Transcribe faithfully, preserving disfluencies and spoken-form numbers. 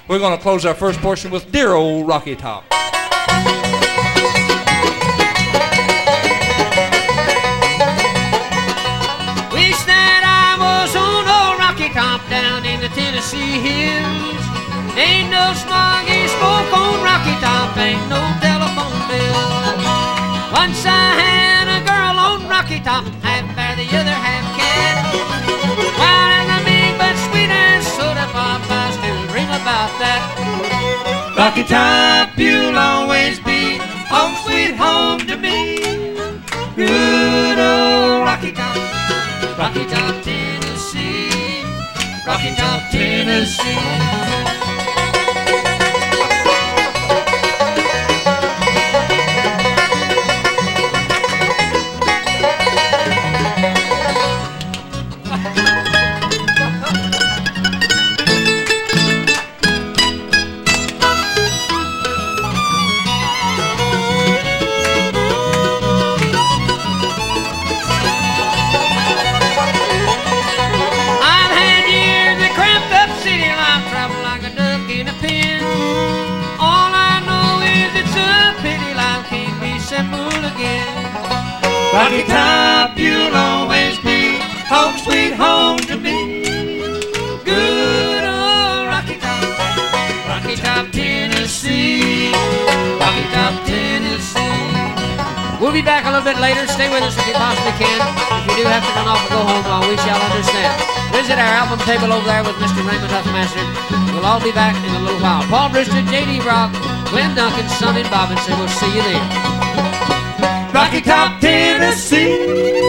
We're going to close our first portion with Dear Old Rocky Top. Wish that I was on old Rocky Top down in the Tennessee hills. Ain't no smoggy smoke on Rocky Top, ain't no telephone bill. Once I had a girl on Rocky Top, half bear, the other half cat. Wild as a big but sweet as soda pop, I still dream about that. Rocky Top, you'll always be home sweet home to me. Good old Rocky Top, Rocky Top, Tennessee, Rocky Top, Tennessee. Rocky Top, you'll always be home sweet home to me. Good old Rocky Top, Rocky Top, Tennessee, Rocky Top, Tennessee. We'll be back a little bit later. Stay with us if you possibly can. If you do have to run off and go home, well, we shall understand. Visit our album table over there with Mister Raymond Huffmaster. We'll all be back in a little while. Paul Brewster, J D Brock, Glenn Duncan, Sonny Bobbinson. We'll see you then. Rocky Top, Tennessee.